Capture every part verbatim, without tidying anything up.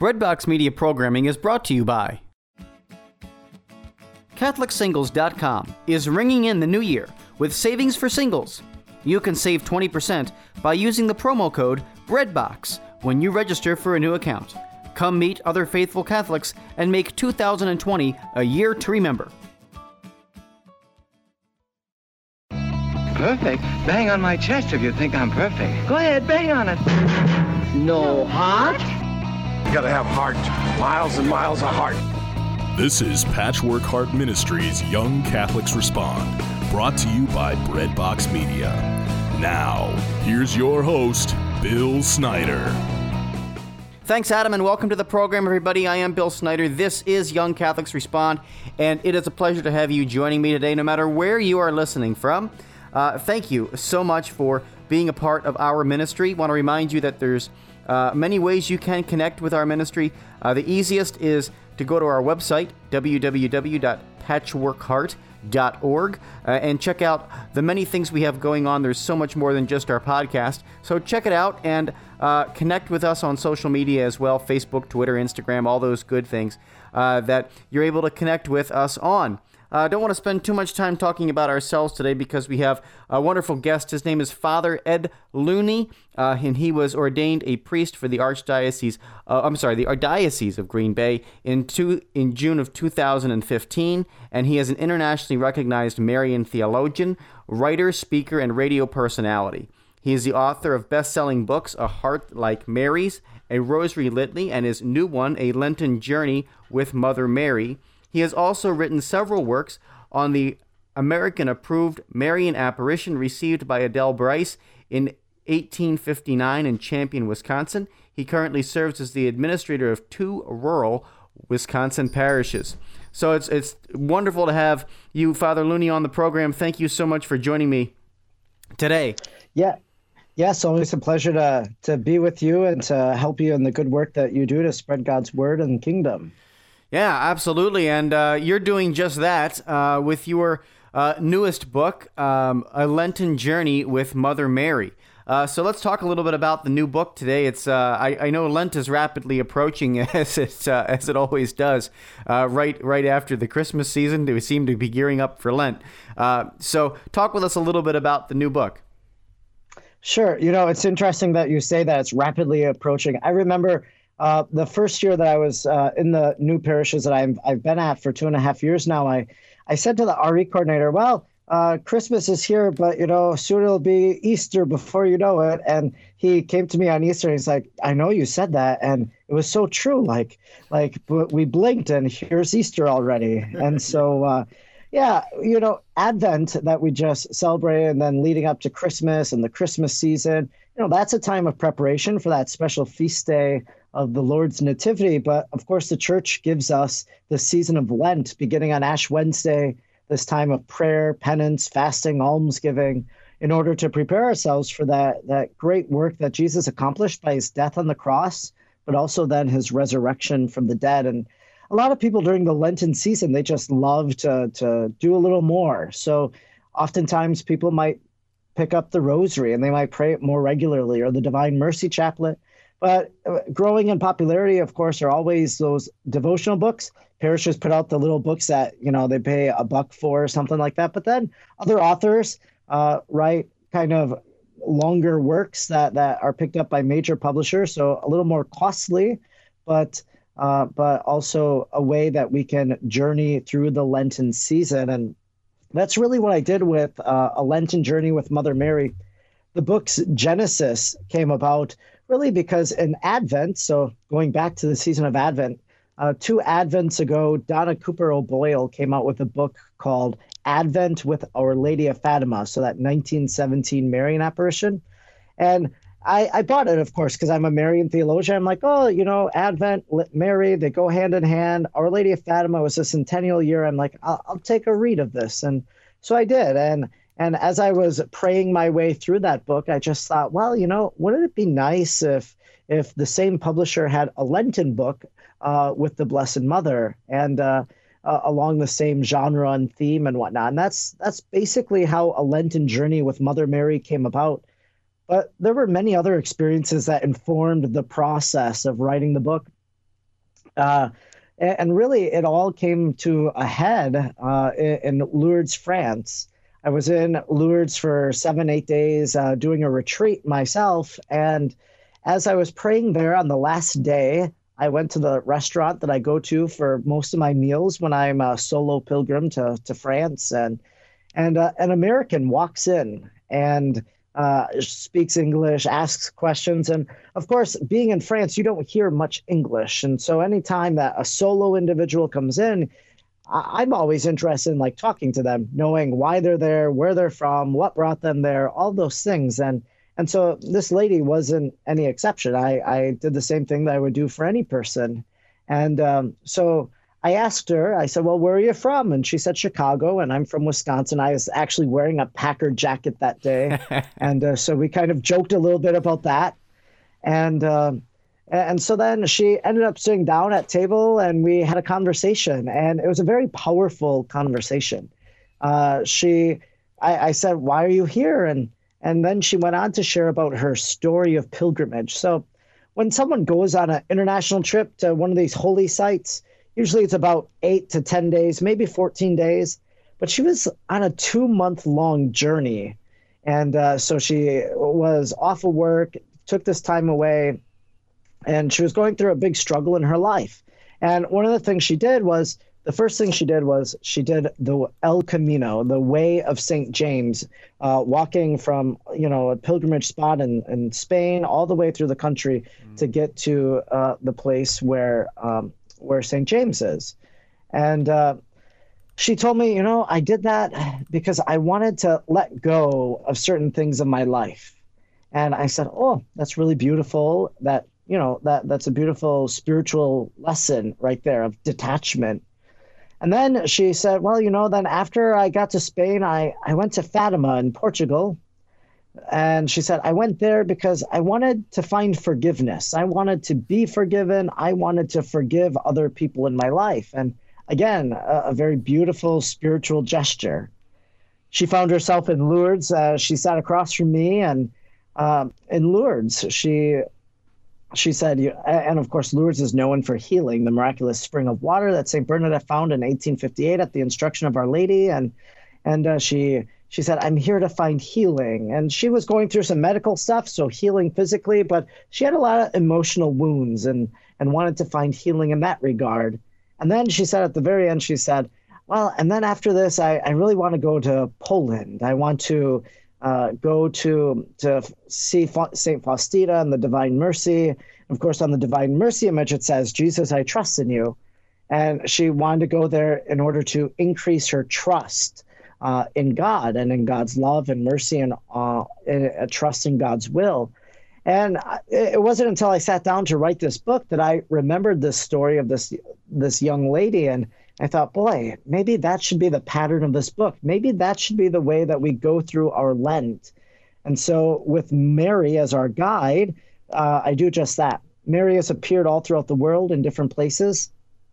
Breadbox Media programming is brought to you by Catholic Singles dot com is ringing in the new year with savings for singles. You can save twenty percent by using the promo code BREADBOX when you register for a new account. Come meet other faithful Catholics and make two thousand twenty a year to remember. Perfect? Bang on my chest if you think I'm perfect. Go ahead, bang on it. No heart? You gotta have heart. Miles and miles of heart. This is Patchwork Heart Ministries Young Catholics Respond, brought to you by Breadbox Media. Now, here's your host, Bill Snyder. Thanks, Adam, and welcome to the program, everybody. I am Bill Snyder. This is Young Catholics Respond, and it is a pleasure to have you joining me today, no matter where you are listening from. Uh, thank you so much for being a part of our ministry. I want to remind you that there's uh, many ways you can connect with our ministry. Uh, the easiest is to go to our website, w w w dot patchwork heart dot org, uh, and check out the many things we have going on. There's so much more than just our podcast. So check it out and uh, connect with us on social media as well, Facebook, Twitter, Instagram, all those good things uh, that you're able to connect with us on. I uh, don't want to spend too much time talking about ourselves today because we have a wonderful guest. His name is Father Ed Looney, uh, and he was ordained a priest for the Archdiocese, uh, I'm sorry, the Archdiocese of Green Bay in, two, in June of two thousand fifteen, and he is an internationally recognized Marian theologian, writer, speaker, and radio personality. He is the author of best-selling books, A Heart Like Mary's, A Rosary Litany, and his new one, A Lenten Journey with Mother Mary. He has also written several works on the American-approved Marian apparition received by Adele Bryce in eighteen fifty-nine in Champion, Wisconsin. He currently serves as the administrator of two rural Wisconsin parishes. So it's it's wonderful to have you, Father Looney, on the program. Thank you so much for joining me today. Yeah. Yes, always a pleasure to, to be with you and to help you in the good work that you do to spread God's word and kingdom. Yeah, absolutely. And uh, you're doing just that uh, with your uh, newest book, um, A Lenten Journey with Mother Mary. Uh, so let's talk a little bit about the new book today. It's uh, I, I know Lent is rapidly approaching, as it uh, as it always does, uh, right right after the Christmas season. We seem to be gearing up for Lent. Uh, so talk with us a little bit about the new book. Sure. You know, it's interesting that you say that it's rapidly approaching. I remember Uh, the first year that I was uh, in the new parishes that I've, I've been at for two and a half years now, I, I said to the R E coordinator, well, uh, Christmas is here, but, you know, soon it'll be Easter before you know it. And he came to me on Easter and he's like, I know you said that. And it was so true. Like, like we blinked and here's Easter already. And so, uh, yeah, you know, Advent that we just celebrated and then leading up to Christmas and the Christmas season, you know, that's a time of preparation for that special feast day of the Lord's Nativity. But of course, the church gives us the season of Lent, beginning on Ash Wednesday, this time of prayer, penance, fasting, almsgiving, in order to prepare ourselves for that, that great work that Jesus accomplished by his death on the cross, but also then his resurrection from the dead. And a lot of people during the Lenten season, they just love to, to do a little more. So oftentimes people might pick up the rosary and they might pray it more regularly, or the Divine Mercy Chaplet. But growing in popularity, of course, are always those devotional books. Parishes put out the little books that, you know, they pay a buck for or something like that. But then other authors uh, write kind of longer works that, that are picked up by major publishers. So a little more costly, but uh, but also a way that we can journey through the Lenten season. And that's really what I did with uh, A Lenten Journey with Mother Mary. The book's genesis came about really because in Advent, so going back to the season of Advent, uh, two Advents ago, Donna Cooper O'Boyle came out with a book called Advent with Our Lady of Fatima, so that nineteen seventeen Marian apparition. And I, I bought it, of course, because I'm a Marian theologian. I'm like, oh, you know, Advent, Mary, they go hand in hand. Our Lady of Fatima was a centennial year. I'm like, I'll, I'll take a read of this. And so I did. And And as I was praying my way through that book, I just thought, well, you know, wouldn't it be nice if if the same publisher had a Lenten book uh, with the Blessed Mother and uh, uh, along the same genre and theme and whatnot? And that's that's basically how A Lenten Journey with Mother Mary came about. But there were many other experiences that informed the process of writing the book. Uh, a- and really, it all came to a head uh, in, in Lourdes, France. I was in Lourdes for seven, eight days uh, doing a retreat myself. And as I was praying there on the last day, I went to the restaurant that I go to for most of my meals when I'm a solo pilgrim to, to France. And, and uh, an American walks in and uh, speaks English, asks questions. And of course, being in France, you don't hear much English. And so anytime that a solo individual comes in, I- I'm always interested in like talking to them, knowing why they're there, where they're from, what brought them there, all those things. And and so this lady wasn't any exception. I, I did the same thing that I would do for any person. And um, so I asked her, I said, well, where are you from? And she said, Chicago, and I'm from Wisconsin. I was actually wearing a Packard jacket that day. and uh, so we kind of joked a little bit about that. And uh, and so then she ended up sitting down at table and we had a conversation. And it was a very powerful conversation. Uh, she, I, I said, why are you here? And And then she went on to share about her story of pilgrimage. So when someone goes on an international trip to one of these holy sites, usually it's about eight to ten days, maybe fourteen days. But she was on a two month long journey. And uh, so she was off of work, took this time away, and she was going through a big struggle in her life. And one of the things she did was the first thing she did was she did the El Camino, the Way of Saint James, uh, walking from, you know, a pilgrimage spot in, in Spain all the way through the country mm. to get to uh, the place where um, where Saint James is. And uh, she told me, you know, I did that because I wanted to let go of certain things in my life. And I said, oh, that's really beautiful. That, you know, that that's a beautiful spiritual lesson right there of detachment. And then she said, well, you know, then after I got to Spain, I, I went to Fatima in Portugal. And she said, I went there because I wanted to find forgiveness. I wanted to be forgiven. I wanted to forgive other people in my life. And again, a, a very beautiful spiritual gesture. She found herself in Lourdes. Uh, she sat across from me. And um, in Lourdes, she... She said, and of course, Lourdes is known for healing, the miraculous spring of water that Saint Bernadette found in eighteen fifty-eight at the instruction of Our Lady. And and uh, she she said, I'm here to find healing. And she was going through some medical stuff, so healing physically, but she had a lot of emotional wounds and, and wanted to find healing in that regard. And then she said at the very end, she said, well, and then after this, I, I really want to go to Poland. I want to Uh, go to to see Saint Faustina and the Divine Mercy. Of course, on the Divine Mercy image, it says, Jesus, I trust in you. And she wanted to go there in order to increase her trust uh, in God and in God's love and mercy and uh, a trust in God's will. And it wasn't until I sat down to write this book that I remembered this story of this this young lady. And I thought, boy, maybe that should be the pattern of this book. Maybe that should be the way that we go through our Lent. And so with Mary as our guide, uh, I do just that. Mary has appeared all throughout the world in different places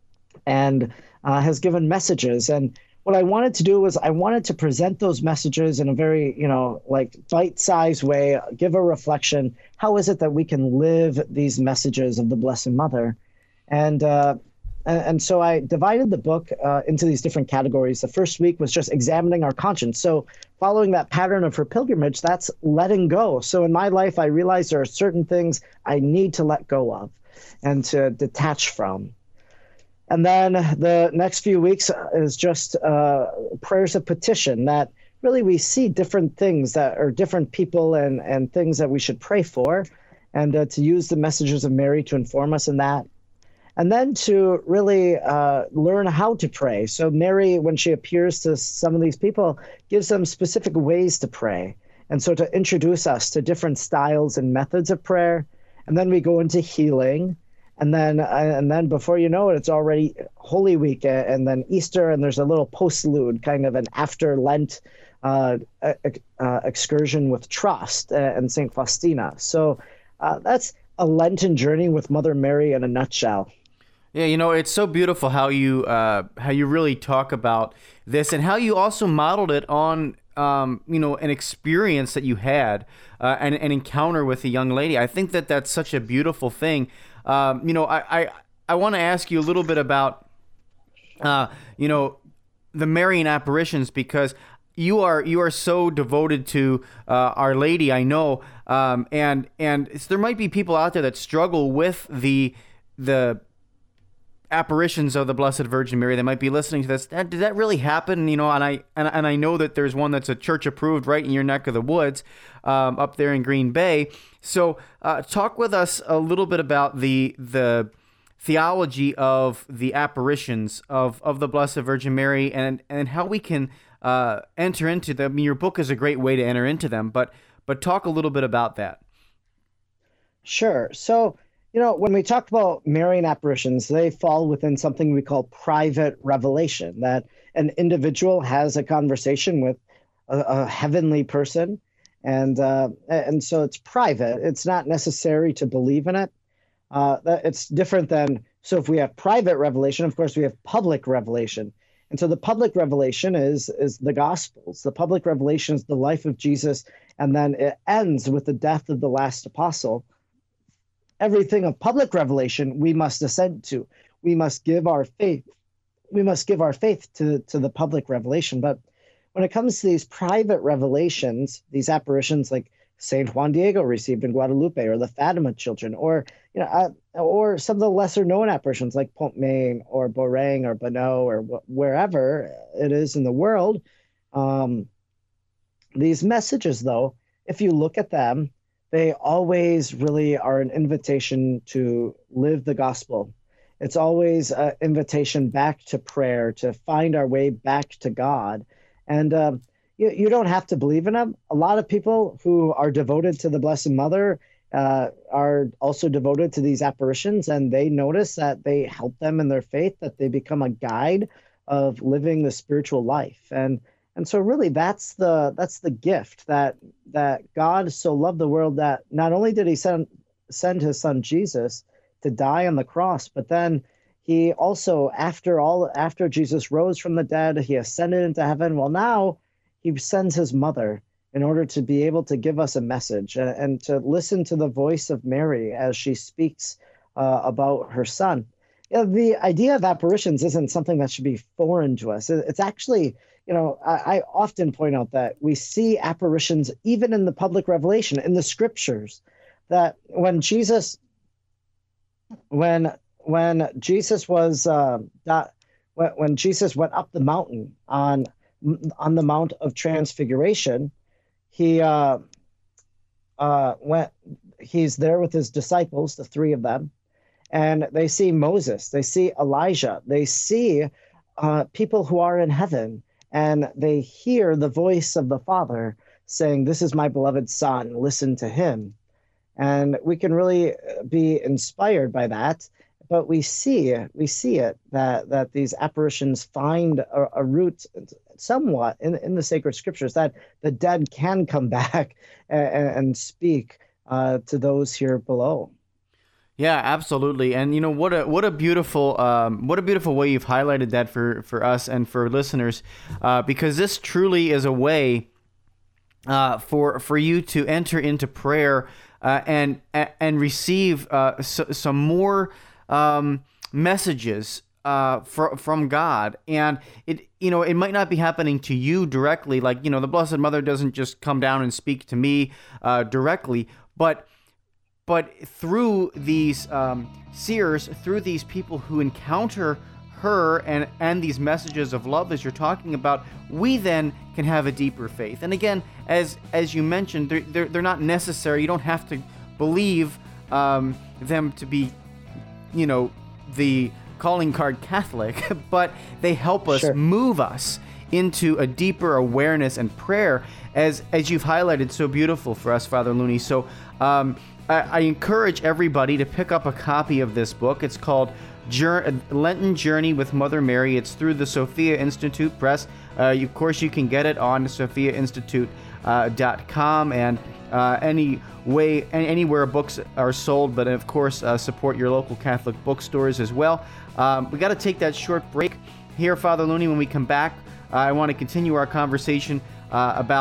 and uh, has given messages. And what I wanted to do was I wanted to present those messages in a very, you know, like bite-sized way, give a reflection. How is it that we can live these messages of the Blessed Mother? And uh, And so I divided the book uh, into these different categories. The first week was just examining our conscience. So following that pattern of her pilgrimage, that's letting go. So in my life, I realized there are certain things I need to let go of and to detach from. And then the next few weeks is just uh, prayers of petition, that really we see different things that are different people and, and things that we should pray for, and uh, to use the messages of Mary to inform us in that. And then to really uh, learn how to pray. So Mary, when she appears to some of these people, gives them specific ways to pray. And so to introduce us to different styles and methods of prayer. And then we go into healing. And then uh, and then before you know it, it's already Holy Week and then Easter. And there's a little postlude, kind of an after Lent uh, uh, excursion with trust uh, and Saint Faustina. So uh, that's a Lenten journey with Mother Mary in a nutshell. Yeah, you know, it's so beautiful how you uh, how you really talk about this and how you also modeled it on, um, you know, an experience that you had, uh, and an encounter with a young lady. I think that that's such a beautiful thing. Um, you know, I, I I want to ask you a little bit about, uh, you know, the Marian apparitions, because you are you are so devoted to uh, Our Lady, I know, um, and and there might be people out there that struggle with the the apparitions of the Blessed Virgin Mary. They might be listening to this. Did that really happen? You know, and I and, and I know that there's one that's a church approved right in your neck of the woods, um, up there in Green Bay. So, uh, talk with us a little bit about the the theology of the apparitions of, of the Blessed Virgin Mary, and and how we can uh, enter into them. I mean, your book is a great way to enter into them, but but talk a little bit about that. Sure. So, you know, when we talk about Marian apparitions, they fall within something we call private revelation, that an individual has a conversation with a, a heavenly person, and uh, and so it's private. It's not necessary to believe in it. Uh, it's different than, so if we have private revelation, of course, we have public revelation. And so the public revelation is is the Gospels. The public revelation is the life of Jesus, and then it ends with the death of the last apostle. Everything of public revelation we must assent to. We must give our faith. We must give our faith to, to the public revelation. But when it comes to these private revelations, these apparitions like Saint Juan Diego received in Guadalupe, or the Fatima children, or you know, uh, or some of the lesser known apparitions like Pontmain or Borang or Bonneau, or wh- wherever it is in the world. Um, these messages, though, if you look at them, they always really are an invitation to live the gospel. It's always an invitation back to prayer, to find our way back to God. And um, you, you don't have to believe in them. A lot of people who are devoted to the Blessed Mother uh, are also devoted to these apparitions, and they notice that they help them in their faith, that they become a guide of living the spiritual life. And and so really that's the that's the gift, that that God so loved the world that not only did he send send his son Jesus to die on the cross, but then he also, after all, after Jesus rose from the dead, he ascended into heaven. Well, now he sends his mother in order to be able to give us a message, and, and to listen to the voice of Mary as she speaks uh, about her son. You know, the idea of apparitions isn't something that should be foreign to us. It's actually, you know, I, I often point out that we see apparitions even in the public revelation, in the scriptures, that when Jesus, when when Jesus was uh, that, when, when Jesus went up the mountain on on the Mount of Transfiguration, he uh, uh, went. He's there with his disciples, the three of them, and they see Moses, they see Elijah, they see uh, people who are in heaven, and they hear the voice of the Father saying, "This is my beloved Son, listen to him." And we can really be inspired by that. But we see, we see it, that that these apparitions find a, a root somewhat in, in the sacred scriptures, that the dead can come back and, and speak uh, to those here below. Yeah, absolutely. And you know, what a what a beautiful um, what a beautiful way you've highlighted that for, for us and for listeners, uh, because this truly is a way uh, for for you to enter into prayer uh, and and receive uh, so, some more um, messages uh, for, from God. And it you know it might not be happening to you directly, like you know the Blessed Mother doesn't just come down and speak to me uh, directly, but But through these um, seers, through these people who encounter her and, and these messages of love, as you're talking about, we then can have a deeper faith. And again, as as you mentioned, they're, they're, they're not necessary. You don't have to believe um, them to be, you know, the calling card Catholic, but they help us, Sure. move us into a deeper awareness and prayer, as as you've highlighted so beautiful for us, Father Looney. So um, I, I encourage everybody to pick up a copy of this book. It's called Jour- Lenten Journey with Mother Mary. It's through the Sophia Institute Press. Uh, you, of course, you can get it on sophia institute dot com and uh, any way, anywhere books are sold. But of course, uh, support your local Catholic bookstores as well. Um, we got to take that short break here, Father Looney. When we come back, Uh, I want to continue our conversation uh, about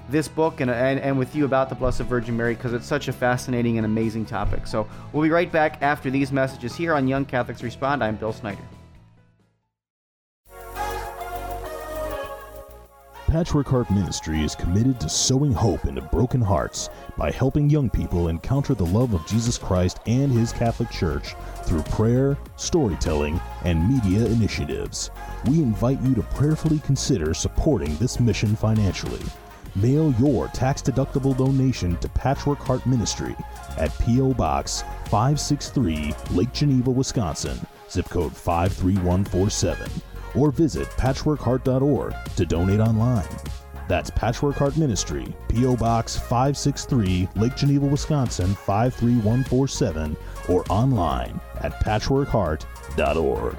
this book and, and, and with you about the Blessed Virgin Mary, because it's such a fascinating and amazing topic. So we'll be right back after these messages here on Young Catholics Respond. I'm Bill Snyder. Patchwork Heart Ministry is committed to sowing hope into broken hearts by helping young people encounter the love of Jesus Christ and His Catholic Church through prayer, storytelling, and media initiatives. We invite you to prayerfully consider supporting this mission financially. Mail your tax-deductible donation to Patchwork Heart Ministry at P O. Box five sixty-three, Lake Geneva, Wisconsin, zip code five three one four seven. Or visit patchwork heart dot org to donate online. That's Patchwork Heart Ministry, P O. Box five sixty-three, Lake Geneva, Wisconsin, five three one four seven, or online at patchwork heart dot org.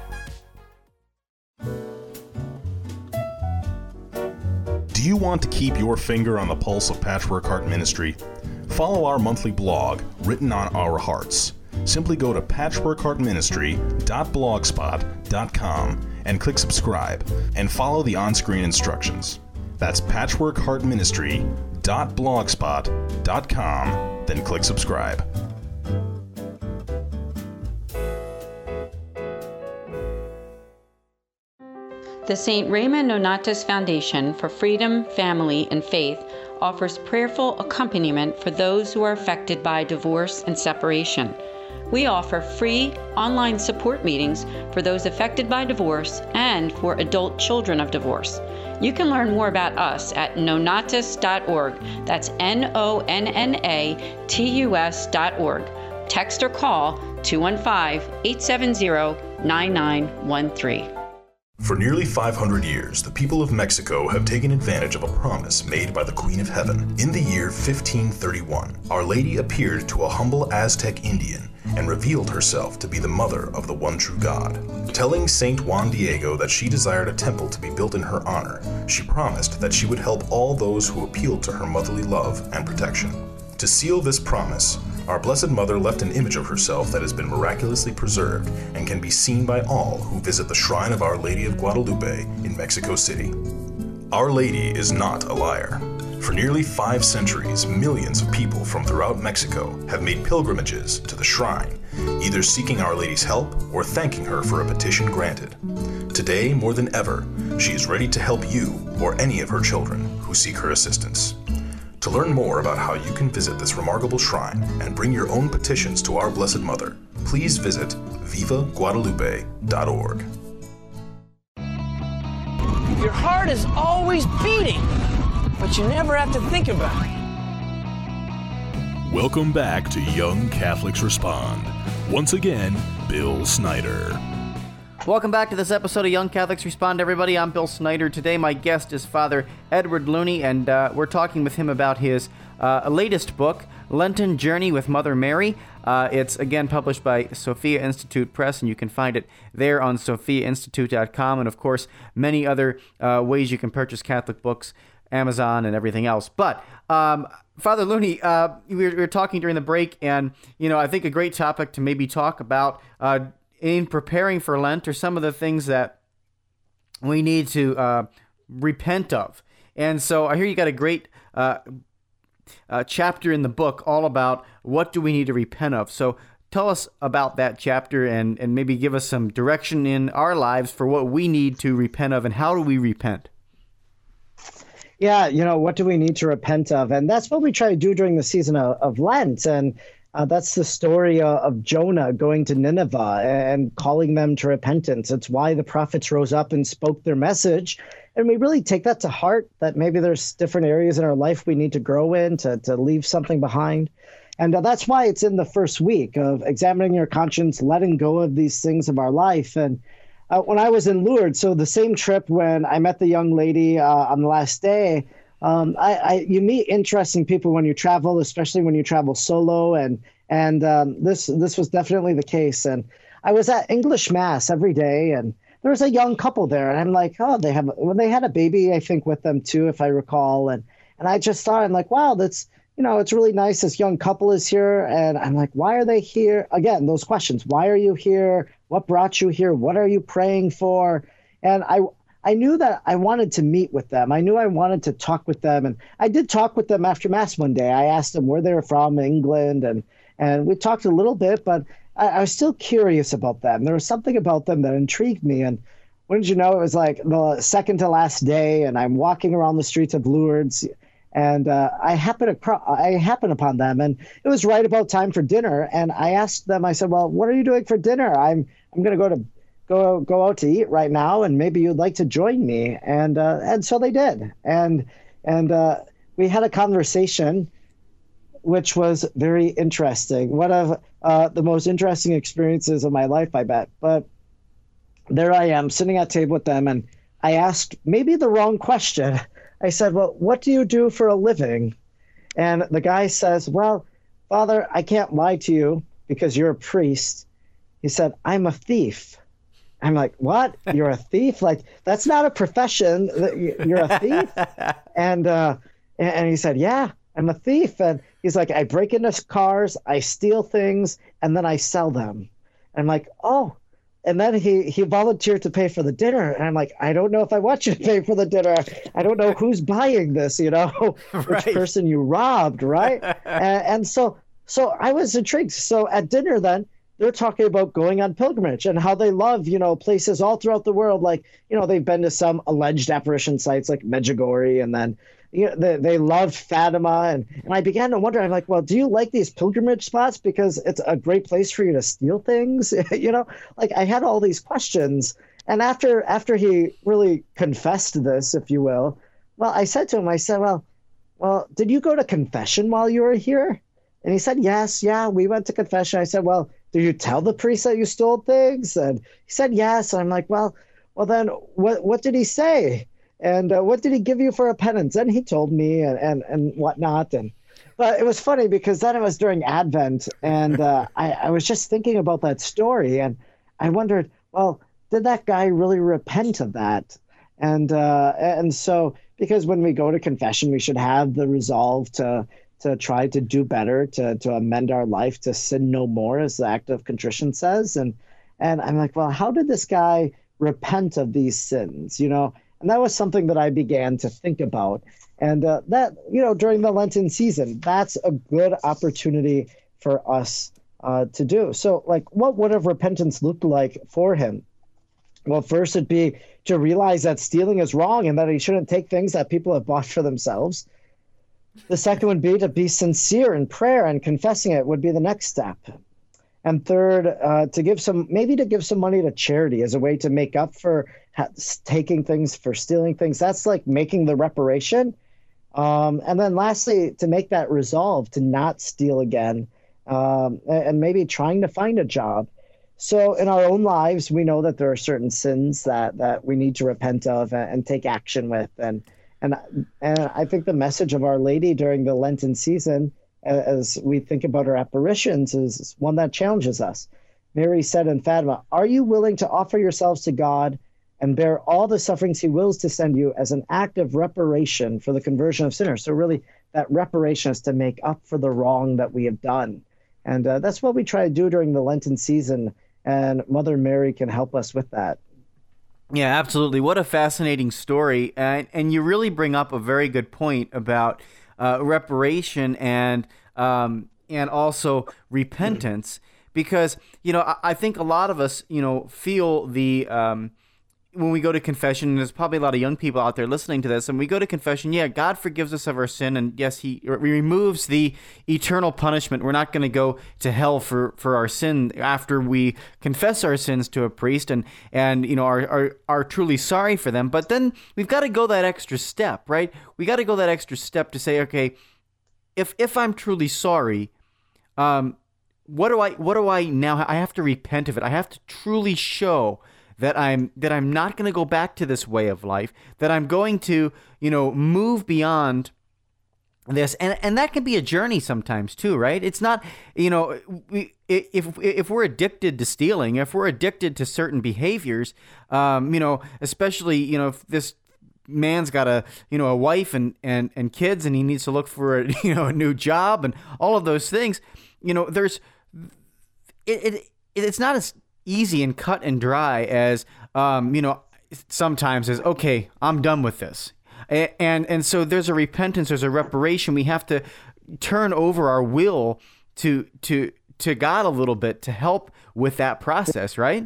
Do you want to keep your finger on the pulse of Patchwork Heart Ministry? Follow our monthly blog, Written on Our Hearts. Simply go to patchwork heart ministry dot blogspot dot com and click subscribe, and follow the on-screen instructions. That's patchwork heart ministry dot blogspot dot com, then click subscribe. The Saint Raymond Nonatus Foundation for Freedom, Family, and Faith offers prayerful accompaniment for those who are affected by divorce and separation. We offer free online support meetings for those affected by divorce and for adult children of divorce. You can learn more about us at nonatus dot org. That's N O N N A T U S dot org. Text or call two one five, eight seven zero, nine nine one three. For nearly five hundred years, the people of Mexico have taken advantage of a promise made by the Queen of Heaven. In the year fifteen thirty-one, Our Lady appeared to a humble Aztec Indian and revealed herself to be the mother of the one true God. Telling Saint Juan Diego that she desired a temple to be built in her honor, she promised that she would help all those who appealed to her motherly love and protection. To seal this promise, our Blessed Mother left an image of herself that has been miraculously preserved and can be seen by all who visit the shrine of Our Lady of Guadalupe in Mexico City. Our Lady is not a liar. For nearly five centuries, millions of people from throughout Mexico have made pilgrimages to the shrine, either seeking Our Lady's help or thanking her for a petition granted. Today, more than ever, she is ready to help you or any of her children who seek her assistance. To learn more about how you can visit this remarkable shrine and bring your own petitions to our Blessed Mother, please visit viva guadalupe dot org. Your heart is always beating, but you never have to think about it. Welcome back to Young Catholics Respond. Once again, Bill Snyder. Welcome back to this episode of Young Catholics Respond, everybody. I'm Bill Snyder. Today, my guest is Father Edward Looney, and uh, we're talking with him about his uh, latest book, Lenten Journey with Mother Mary. Uh, it's, again, published by Sophia Institute Press, and you can find it there on sophia institute dot com, and, of course, many other uh, ways you can purchase Catholic books, Amazon, and everything else. But, um, Father Looney, uh, we, were, we were talking during the break, and, you know, I think a great topic to maybe talk about uh, in preparing for Lent are some of the things that we need to uh, repent of. And so I hear you got a great uh, uh, chapter in the book all about what do we need to repent of. So tell us about that chapter and, and maybe give us some direction in our lives for what we need to repent of and how do we repent? Yeah, you know, what do we need to repent of? And that's what we try to do during the season of, of Lent. And Uh, that's the story uh, of Jonah going to Nineveh and calling them to repentance. It's why the prophets rose up and spoke their message. And we really take that to heart, that maybe there's different areas in our life we need to grow in, to, to leave something behind. And uh, that's why it's in the first week of examining your conscience, letting go of these things of our life. And uh, when I was in Lourdes, so the same trip when I met the young lady uh, on the last day, Um, I, I, you meet interesting people when you travel, especially when you travel solo, and and um, this this was definitely the case. And I was at English Mass every day, and there was a young couple there, and I'm like, oh, they have when they had a baby, I think, with them too, if I recall. And and I just thought, I'm like, wow, that's you know, it's really nice. This young couple is here, and I'm like, why are they here? Again, those questions: why are you here? What brought you here? What are you praying for? And I. I knew that I wanted to meet with them. I knew I wanted to talk with them. And I did talk with them after Mass one day. I asked them where they were from, England, and, and we talked a little bit, but I, I was still curious about them. There was something about them that intrigued me. And wouldn't you know, it was like the second to last day, and I'm walking around the streets of Lourdes, and uh, I happened across, I happened upon them, and it was right about time for dinner. And I asked them, I said, well, what are you doing for dinner? I'm I'm going to go to go go out to eat right now, and maybe you'd like to join me. And uh, and so they did. And and uh, we had a conversation, which was very interesting. One of uh, the most interesting experiences of my life, I bet. But there I am sitting at table with them, and I asked maybe the wrong question. I said, well, what do you do for a living? And the guy says, well, Father, I can't lie to you because you're a priest. He said, I'm a thief. I'm like, what? You're a thief? Like, that's not a profession. You're a thief? and, uh, and he said, yeah, I'm a thief. And he's like, I break into cars, I steal things, and then I sell them. And I'm like, oh. And then he, he volunteered to pay for the dinner. And I'm like, I don't know if I want you to pay for the dinner. I don't know who's buying this, you know, right. Which person you robbed, right? and, and so so I was intrigued. So at dinner then, they're talking about going on pilgrimage and how they love, you know, places all throughout the world. Like, you know, they've been to some alleged apparition sites like Medjugorje, and then you know, they, they loved Fatima. And, and I began to wonder, I'm like, well, do you like these pilgrimage spots because it's a great place for you to steal things? you know, like I had all these questions. And after after he really confessed this, if you will, well, I said to him, I said, well, well, did you go to confession while you were here? And he said, yes, yeah, we went to confession. I said, well, did you tell the priest that you stole things? And he said, yes. And I'm like, well, well, then what what did he say? And uh, what did he give you for a penance? And he told me and, and, and whatnot. And but it was funny because then it was during Advent, and uh, I, I was just thinking about that story, and I wondered, well, did that guy really repent of that? And uh, and so because when we go to confession, we should have the resolve to to try to do better, to to amend our life, to sin no more, as the act of contrition says. And and I'm like, well, how did this guy repent of these sins? You know. And that was something that I began to think about. And uh, that, you know, during the Lenten season, that's a good opportunity for us uh, to do. So, like, what would have repentance looked like for him? Well, first it'd be to realize that stealing is wrong and that he shouldn't take things that people have bought for themselves. The second would be to be sincere in prayer, and confessing it would be the next step. And third, uh, to give some, maybe to give some money to charity as a way to make up for ha- taking things, for stealing things. That's like making the reparation. Um, and then lastly, to make that resolve to not steal again, um, and, and maybe trying to find a job. So in our own lives, we know that there are certain sins that, that we need to repent of and, and take action with. And, and, and I think the message of Our Lady during the Lenten season, as we think about her apparitions, is one that challenges us. Mary said in Fatima, are you willing to offer yourselves to God and bear all the sufferings he wills to send you as an act of reparation for the conversion of sinners? So really, that reparation is to make up for the wrong that we have done. And uh, that's what we try to do during the Lenten season, and Mother Mary can help us with that. Yeah, absolutely. What a fascinating story. And, and you really bring up a very good point about Uh, reparation and um, and also repentance, because you know I, I think a lot of us you know feel the um, when we go to confession, and there's probably a lot of young people out there listening to this, and we go to confession, yeah, God forgives us of our sin, and yes, he, he removes the eternal punishment. We're not going to go to hell for, for our sin after we confess our sins to a priest and, and you know, are, are, are truly sorry for them. But then we've got to go that extra step, right? We got to go that extra step to say, okay, if if I'm truly sorry, um, what do I what do I now? I have to repent of it. I have to truly show that I'm that I'm not going to go back to this way of life, that I'm going to, you know, move beyond this. And and that can be a journey sometimes too, right? It's not, you know, we, if if we're addicted to stealing, if we're addicted to certain behaviors, um, you know, especially, you know, if this man's got a, you know, a wife and, and, and kids, and he needs to look for a, you know, a new job and all of those things, you know, there's, it, it it's not as easy and cut and dry as, um, you know, sometimes is, okay, I'm done with this. And, and and so there's a repentance, there's a reparation. We have to turn over our will to to to God a little bit to help with that process, right?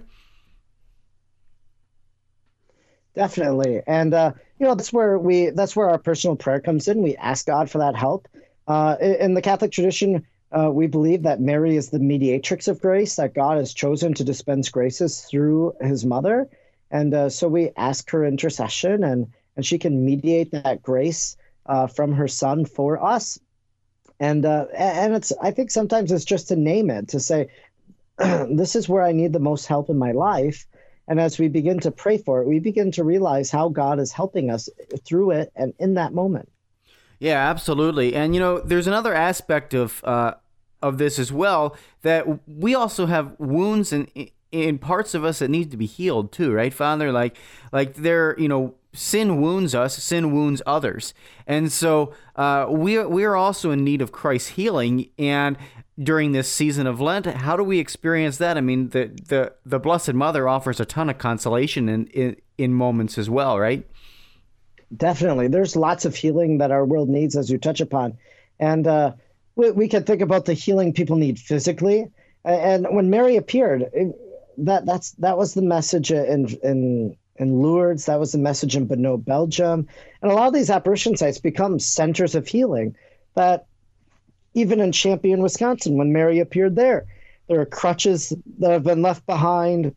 Definitely. And uh, you know, that's where we that's where our personal prayer comes in. We ask God for that help. Uh, in the Catholic tradition, uh, we believe that Mary is the mediatrix of grace, that God has chosen to dispense graces through his mother. And uh, so we ask her intercession, and and she can mediate that grace uh, from her son for us. And uh, and it's I think sometimes it's just to name it, to say, this is where I need the most help in my life. And as we begin to pray for it, we begin to realize how God is helping us through it and in that moment. Yeah, absolutely. And, you know, there's another aspect of uh, of this as well, that we also have wounds in, in parts of us that need to be healed too, right, Father? Like, like there, you know, sin wounds us, sin wounds others. And so uh, we, are, we are also in need of Christ's healing. And during this season of Lent, how do we experience that? I mean, the the, the Blessed Mother offers a ton of consolation in, in, in moments as well, right? Definitely. There's lots of healing that our world needs, as you touch upon. And uh, we, we can think about the healing people need physically. And when Mary appeared, it, that that's that was the message in in in Lourdes. That was the message in Bonnot, Belgium. And a lot of these apparition sites become centers of healing. But even in Champion, Wisconsin, when Mary appeared there, there are crutches that have been left behind.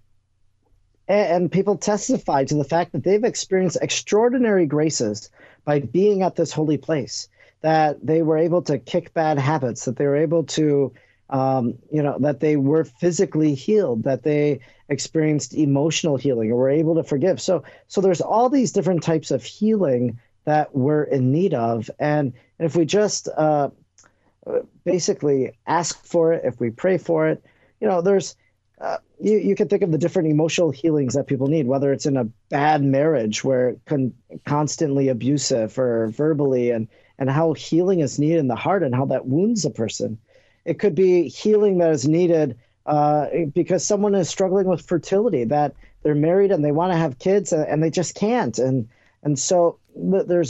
And people testify to the fact that they've experienced extraordinary graces by being at this holy place, that they were able to kick bad habits, that they were able to, um, you know, that they were physically healed, that they experienced emotional healing, or were able to forgive. So, so there's all these different types of healing that we're in need of. And if we just uh, basically ask for it, if we pray for it, you know, there's, Uh, you, you can think of the different emotional healings that people need, whether it's in a bad marriage where con- constantly abusive or verbally, and, and how healing is needed in the heart and how that wounds a person. It could be healing that is needed uh, because someone is struggling with fertility, that they're married and they want to have kids and, and they just can't. And and so there's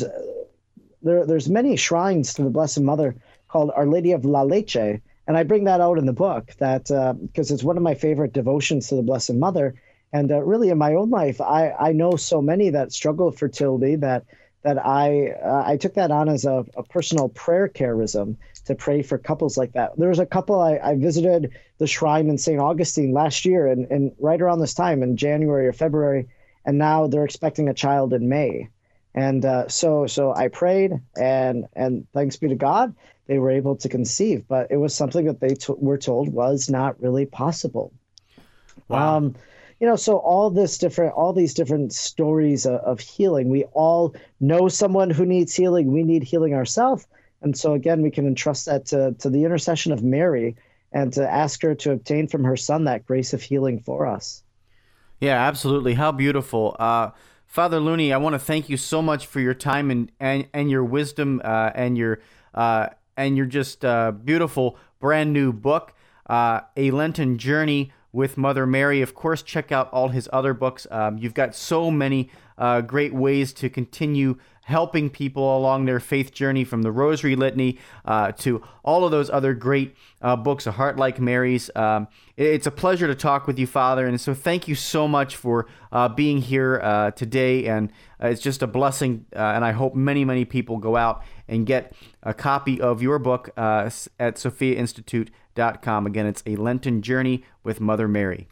there there's many shrines to the Blessed Mother called Our Lady of La Leche. And I bring that out in the book, that because uh, it's one of my favorite devotions to the Blessed Mother. And uh, really in my own life, I, I know so many that struggle with fertility that that I uh, I took that on as a, a personal prayer charism to pray for couples like that. There was a couple, I, I visited the shrine in Saint Augustine last year, and, and right around this time in January or February, and now they're expecting a child in May. And uh, so so I prayed, and and thanks be to God, they were able to conceive, but it was something that they t- were told was not really possible. Wow. Um, you know, so all this different, all these different stories of, of healing, we all know someone who needs healing. We need healing ourselves. And so again, we can entrust that to, to the intercession of Mary, and to ask her to obtain from her son that grace of healing for us. Yeah, absolutely. How beautiful. Uh, Father Looney, I want to thank you so much for your time and, and, and your wisdom uh, and your uh, and your just uh, beautiful brand new book, uh, A Lenten Journey with Mother Mary. Of course, check out all his other books. Um, you've got so many uh, great ways to continue helping people along their faith journey, from the Rosary Litany uh, to all of those other great uh, books, A Heart Like Mary's. Um, it's a pleasure to talk with you, Father, and so thank you so much for uh, being here uh, today, and uh, it's just a blessing, uh, and I hope many, many people go out and get a copy of your book uh, at sophia institute dot com. Again, it's A Lenten Journey with Mother Mary.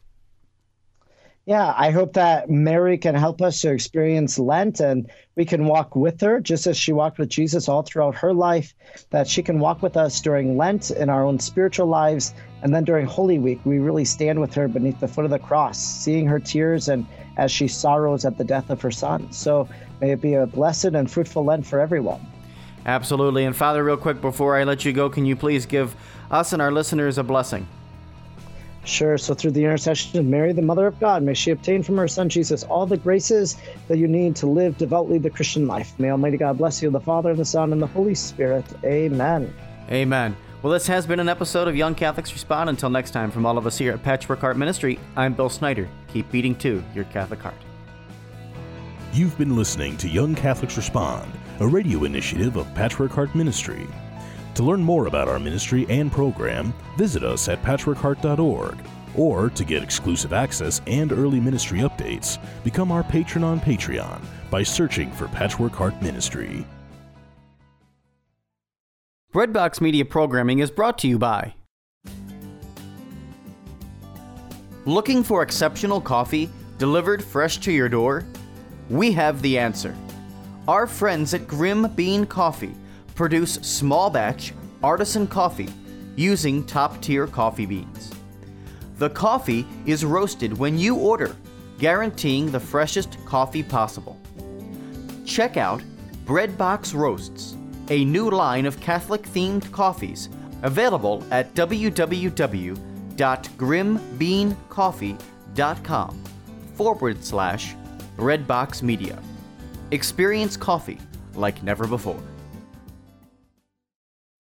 Yeah, I hope that Mary can help us to experience Lent, and we can walk with her just as she walked with Jesus all throughout her life, that she can walk with us during Lent in our own spiritual lives. And then during Holy Week, we really stand with her beneath the foot of the cross, seeing her tears and as she sorrows at the death of her son. So may it be a blessed and fruitful Lent for everyone. Absolutely. And Father, real quick before I let you go, can you please give us and our listeners a blessing? Sure. So through the intercession of Mary, the Mother of God, may she obtain from her Son Jesus all the graces that you need to live devoutly the Christian life. May Almighty God bless you, the Father, and the Son, and the Holy Spirit. Amen. Amen. Well, this has been an episode of Young Catholics Respond. Until next time, from all of us here at Patchwork Heart Ministry, I'm Bill Snyder. Keep beating to your Catholic heart. You've been listening to Young Catholics Respond, a radio initiative of Patchwork Heart Ministry. To learn more about our ministry and program, visit us at patchwork heart dot org. Or to get exclusive access and early ministry updates, become our patron on Patreon by searching for Patchwork Heart Ministry. Breadbox Media programming is brought to you by... Looking for exceptional coffee delivered fresh to your door? We have the answer. Our friends at Grim Bean Coffee produce small batch artisan coffee using top-tier coffee beans. The coffee is roasted when you order, guaranteeing the freshest coffee possible. Check out Breadbox Roasts, a new line of Catholic-themed coffees available at w w w dot grim bean coffee dot com forward slash Breadbox Media. Experience coffee like never before.